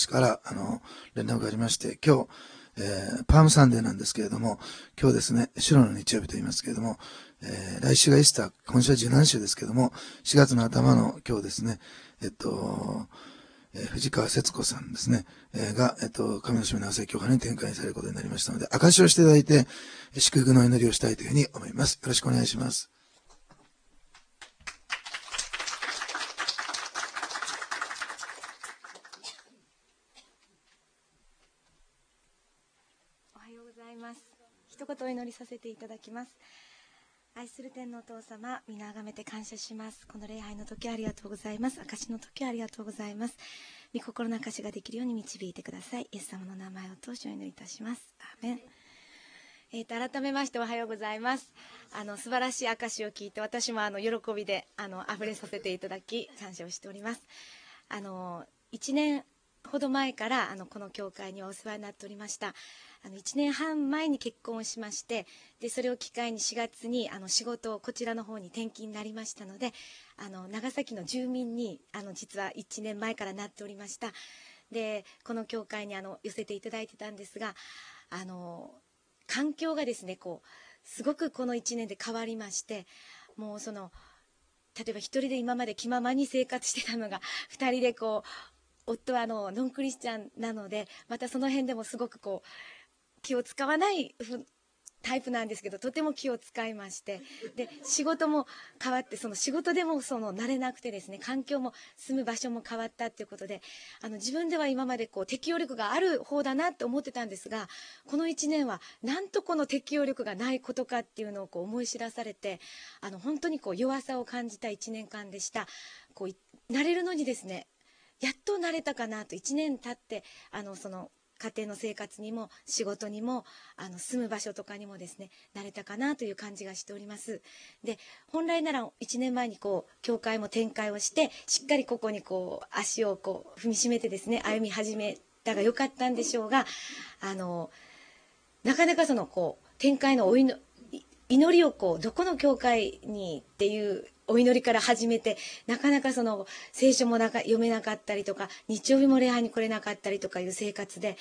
から連絡がありまして、今日、パームサンデーなんですけれども、今日ですね、白の日曜日と言いますけれども、来週がイースター、今週は17週ですけれども、4月の頭の今日ですね、藤川節子さんですね、が、神の島の朝教派に展開されることになりましたので、証しをしていただいて、祝福の祈りをしたいというふうに思います。よろしくお願いします。 おはようございます。一言お祈りさせていただきます。愛する天のお父様、皆あがめて感謝します。この礼拝の時ありがとうございます。証の時ありがとうございます。御心の証ができるように導いてください。イエス様の名前を通しお祈りいたします。アーメン。改めましておはようございます。素晴らしい証を聞いて、私も喜びで溢れさせていただき感謝をしております。1年ほど前からこの教会にはお世話になっておりました。1年半前に結婚をしまして、でそれを機会に4月に仕事をこちらの方に転勤になりましたので、長崎の住民に実は1年前からなっておりました。でこの教会に寄せていただいてたんですが、環境がですねすごくこの1年で変わりまして、もう例えば一人で今まで気ままに生活してたのが2人で夫はノンクリスチャンなので、またその辺でもすごく気を使わないタイプなんですけど、とても気を使いまして、で仕事も変わって、その仕事でも慣れなくてですね、環境も住む場所も変わったっていうことで、自分では今まで適応力がある方だなって思ってたんですが、この1年はなんとこの適応力がないことかっていうのを思い知らされて、本当に弱さを感じた1年間でした。慣れるのにですね、やっと慣れたかなと、1年経って家庭の生活にも仕事にも住む場所とかにもですね、慣れたかなという感じがしております。で本来なら1年前に教会も展開をして、しっかりここに足を踏みしめてですね、歩み始めたがよかったんでしょうが、なかなか展開の祈りをどこの教会にっていうお祈りから始めて、なかなか聖書も読めなかったりとか、日曜日も礼拝に来れなかったりとかいう生活で、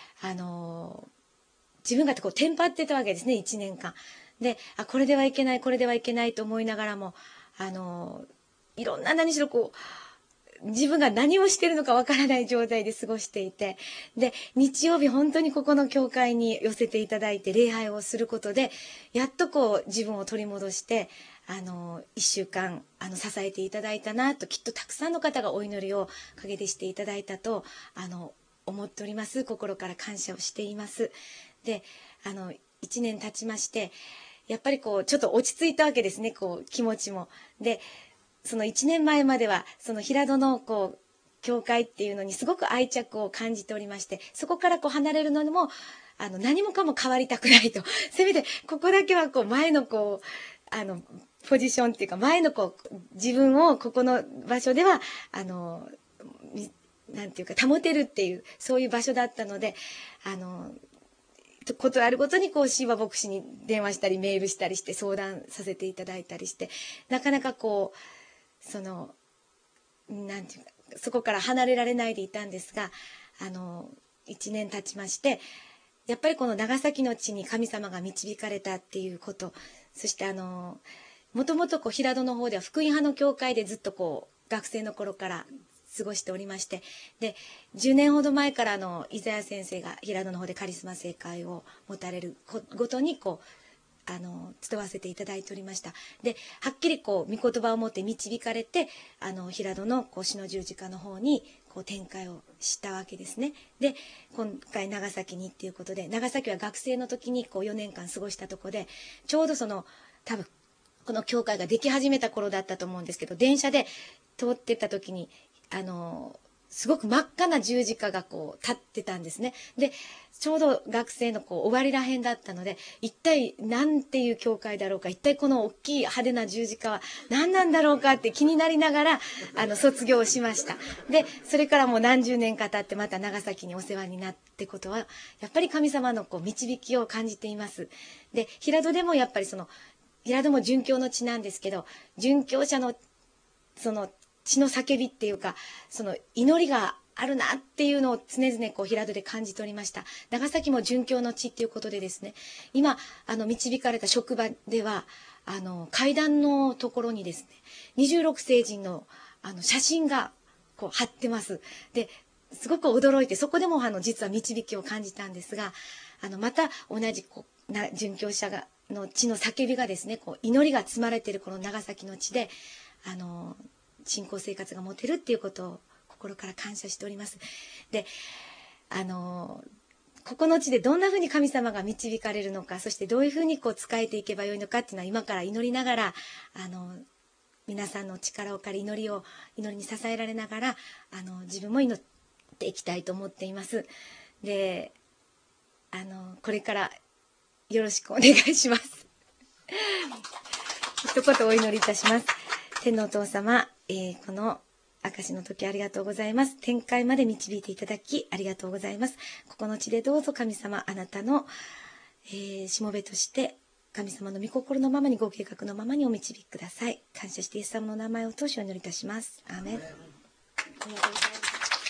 自分がテンパってたわけですね、1年間で。これではいけない、これではいけないと思いながらも、いろんな、何しろ自分が何をしてるのかわからない状態で過ごしていて、で日曜日本当にここの教会に寄せていただいて礼拝をすることで、やっと自分を取り戻して、1週間支えていただいたなと、きっとたくさんの方がお祈りを陰でしていただいたと思っております。心から感謝をしています。で1年経ちまして、やっぱりちょっと落ち着いたわけですね、気持ちも。でその1年前までは平戸の教会っていうのにすごく愛着を感じておりまして、そこから離れるのにも何もかも変わりたくないと、せめてここだけは前のポジションっていうか、前の自分をここの場所ではなんていうか保てるっていう、そういう場所だったので、ことあるごとにシーバ牧師に電話したりメールしたりして相談させていただいたりして、なかなかなんていうか、そこから離れられないでいたんですが、1年経ちまして、やっぱりこの長崎の地に神様が導かれたっていうこと、そしてもともと平戸の方では福音派の教会でずっと学生の頃から過ごしておりまして、で10年ほど前からイザヤ先生が平戸の方でカリスマ聖会を持たれるごとに集わせていただいておりました。ではっきり御言葉を持って導かれて、平戸の死の十字架の方に展開をしたわけですね。で今回長崎にっていうことで、長崎は学生の時に4年間過ごしたとこで、ちょうど多分この教会ができ始めた頃だったと思うんですけど、電車で通ってった時にすごく真っ赤な十字架が立ってたんですね。でちょうど学生の終わりらへんだったので、一体なんていう教会だろうか、一体この大きい派手な十字架は何なんだろうかって気になりながら卒業しました。でそれからもう何十年か経ってまた長崎にお世話になってことは、やっぱり神様の導きを感じています。で平戸でもやっぱり平戸も殉教の地なんですけど、殉教者の血の叫びっていうか、祈りがあるなっていうのを常々平戸で感じておりました。長崎も殉教の地っていうことでですね、今導かれた職場では階段のところにですね、26世人の写真が貼ってます。ですごく驚いて、そこでも実は導きを感じたんですが、また同じ殉教者の地の叫びがですね、祈りが積まれているこの長崎の地で信仰生活が持てるっていうことを心から感謝しております。でここの地でどんなふうに神様が導かれるのか、そしてどういうふうに仕えていけばよいのかっていうのは今から祈りながら皆さんの力を借り祈りに支えられながら自分も祈っていきたいと思っています。でこれからよろしくお願いします。一言お祈りいたします。天のお父様、この証の時ありがとうございます。天界まで導いていただきありがとうございます。ここの地でどうぞ神様、あなたの、しもべとして神様の御心のままに、ご計画のままにお導きください。感謝してイエス様の名前を通しお祈りいたします。アーメン。ありがとうございます。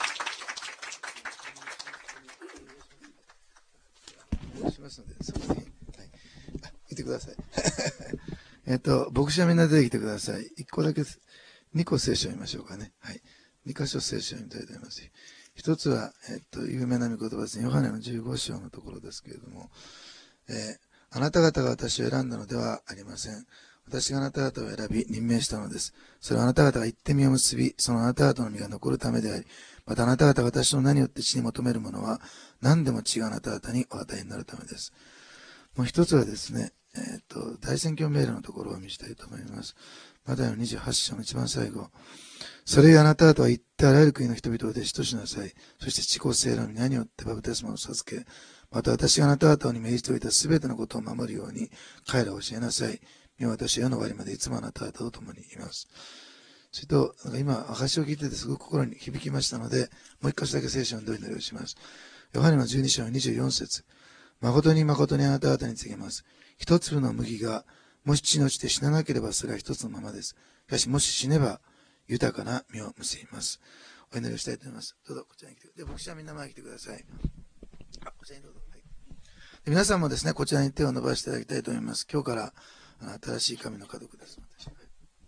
しますので、そこに、はい、見てください。牧師はみんな出てきてください。1個だけ、2個聖書を見ましょうかね。はい。2箇所聖書を見たいと思います。一つは、有名な御言葉ですね。ヨハネの15章のところですけれども、あなた方が私を選んだのではありません。私があなた方を選び、任命したのです。それはあなた方が言って実を結び、そのあなた方の実が残るためであり、またあなた方が私の名によって地に求めるものは、何でも違うあなた方にお与えになるためです。もう一つはですね、大宣教命令のところを見せたいと思います。マタイの28章の一番最後。それゆえあなた方は行ってあらゆる国の人々を弟子としなさい。そして地高聖霊の皆によってバプテスマを授け、また私があなた方に命じておいたすべてのことを守るように彼らを教えなさい。見よ私は世の終わりまでいつもあなた方と共にいます。それと、今、証を聞いててすごく心に響きましたので、もう一箇所だけ聖書のどういうのをします。ヨハネの12章の24節。誠に誠にあなた方に告げます。一粒の麦が、もし地に落ちて死ななければそれは一つのままです。しかし、もし死ねば、豊かな実を結びます。お祈りをしたいと思います。どうぞ、こちらに来て。で、牧師はみんな前に来てください。こちらにどうぞ。はい、で皆さんもですね、こちらに手を伸ばしていただきたいと思います。今日から、新しい神の家族です。私はい、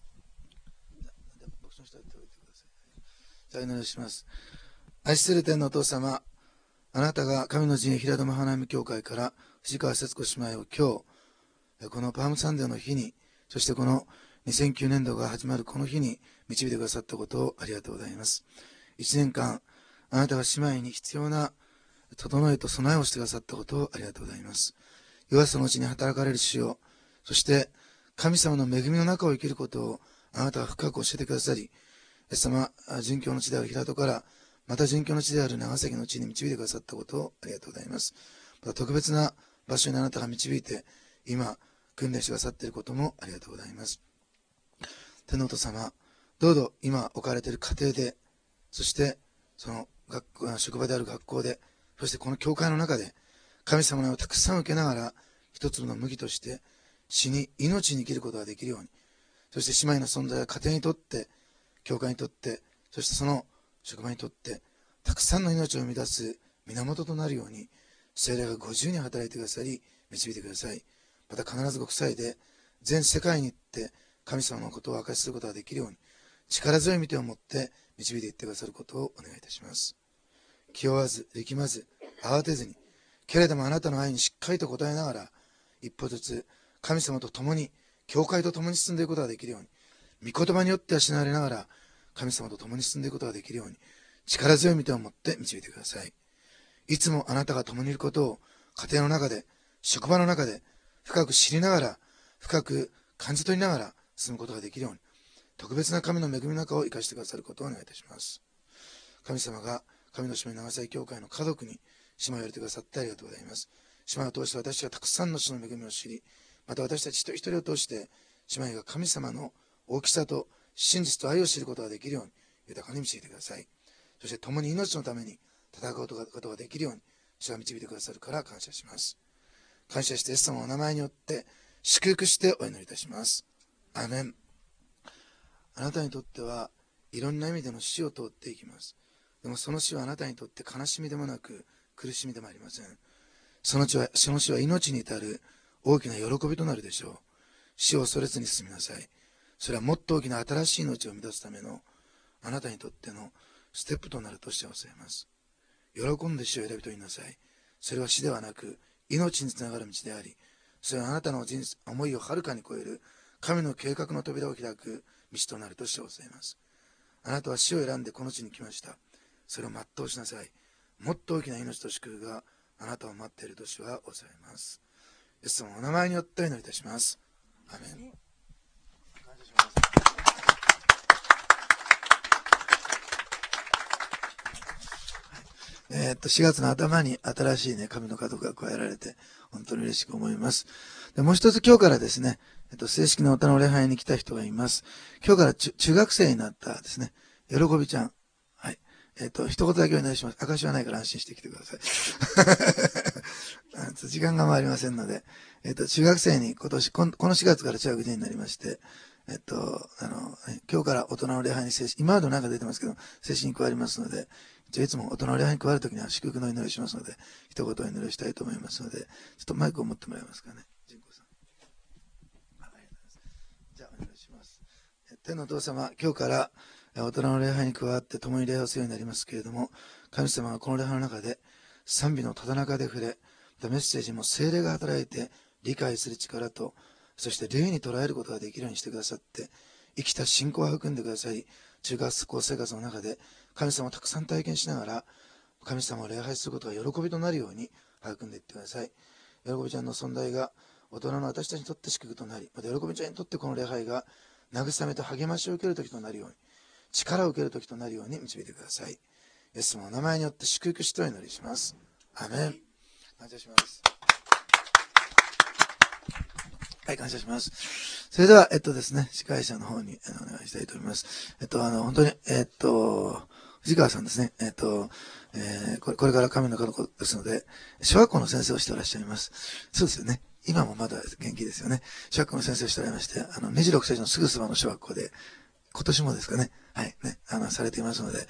牧師の人は手を置いてください。じゃあ、お祈りをします。愛する天のお父様、あなたが神の陣営平戸花見教会から藤川節子姉妹を今日、このパームサンデーの日に、そしてこの2009年度が始まるこの日に導いてくださったことをありがとうございます。1年間、あなたが姉妹に必要な整えと備えをしてくださったことをありがとうございます。弱さのうちに働かれる主を、そして神様の恵みの中を生きることをあなたが深く教えてくださり、イエス様、殉教の地である平戸から、また殉教の地である長崎の地に導いてくださったことをありがとうございます。また特別な場所にあなたが導いて、今、訓練してくださっていることもありがとうございます。天のお父様、どうぞ今置かれている家庭で、そしてその職場である学校で、そしてこの教会の中で、神様の名をたくさん受けながら、一つの麦として死に、命に生きることができるように、そして姉妹の存在は家庭にとって、教会にとって、そしてその職場にとって、たくさんの命を生み出す源となるように、聖霊がご自由に働いてくださり、導いてください。また必ずご夫妻で、全世界に行って、神様のことを明かしすることができるように、力強い御手を持って導いていってくださることをお願いいたします。気負わず、力まず、慌てずに、けれどもあなたの愛にしっかりと応えながら、一歩ずつ神様と共に、教会と共に進んでいくことができるように、御言葉によって養われながら、神様と共に進んでいくことができるように、力強い御手を持って導いてください。いつもあなたが共にいることを、家庭の中で、職場の中で、深く知りながら、深く感じ取りながら進むことができるように、特別な神の恵みの中を生かしてくださることをお願いいたします。神様が神の島長崎教会の家族に姉妹を入れてくださってありがとうございます。姉妹を通して私がたくさんの主の恵みを知り、また私たち一人一人を通して姉妹が神様の大きさと真実と愛を知ることができるように豊かに導いてください。そして共に命のために戦うことができるように主が導いてくださるから感謝します。感謝してイエス様のお名前によって祝福してお祈りいたします。アーメン。あなたにとってはいろんな意味での死を通っていきます。 でもその死はあなたにとって悲しみでもなく苦しみでもありません。その死は命に至る大きな喜びとなるでしょう。死を恐れずに進みなさい。それはもっと大きな新しい命を生み出すためのあなたにとってのステップとなるとして教えます。喜んで死を選び取りなさい。それは死ではなく命につながる道であり、それはあなたの思いをはるかに超える神の計画の扉を開く道となるとして教えます。あなたは死を選んでこの地に来ました。それを全うしなさい。もっと大きな命と祝福があなたを待っていると主は教えます。イエス様のお名前によってお祈りいたします。アメン。感謝します。4月の頭に新しいね、神の家族が加えられて、本当に嬉しく思います。でもう一つ今日からですね、正式なお棚の礼拝に来た人がいます。今日から中学生になったですね、喜びちゃん。はい。一言だけお願いします。証はないから安心してきてください。時間が回りませんので、中学生にこの4月から中学2年になりまして、今日から大人の礼拝に今までもなんか出てますけど、正式に加わりますので、いつも大人の礼拝に加わるときには祝福の祈りをしますので、一言お祈りをしたいと思いますので、ちょっとマイクを持ってもらえますかね。神子さん。ありがとうございます。じゃあお願いします。天のお父様、今日から大人の礼拝に加わって共に礼拝をするようになりますけれども、神様がこの礼拝の中で賛美のただ中で触れ、メッセージも聖霊が働いて理解する力と、そして霊に捉えることができるようにしてくださって、生きた信仰を育んでください。中学校生活の中で神様をたくさん体験しながら、神様を礼拝することが喜びとなるように育んでいってください。喜びちゃんの存在が大人の私たちにとって祝福となり、また喜びちゃんにとってこの礼拝が慰めと励ましを受ける時となるように、力を受ける時となるように導いてください。イエス様の名前によって祝福しとお祈りします。アメン。感謝します。はい、感謝します。それでは、ですね、司会者の方にお願いしたいと思います。本当に、藤川さんですね、これから神の家族ですので、小学校の先生をしていらっしゃいます。そうですよね。今もまだ元気ですよね。小学校の先生をしておられまして、目白聖所のすぐそばの小学校で、今年もですかね、はい、ね、されていますので、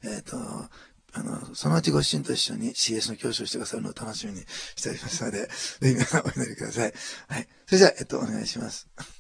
そのうちご主人と一緒に CS の教師をしてくださるのを楽しみにしておりますので、ぜひ皆さんお祈りください。はい。それじゃあ、お願いします。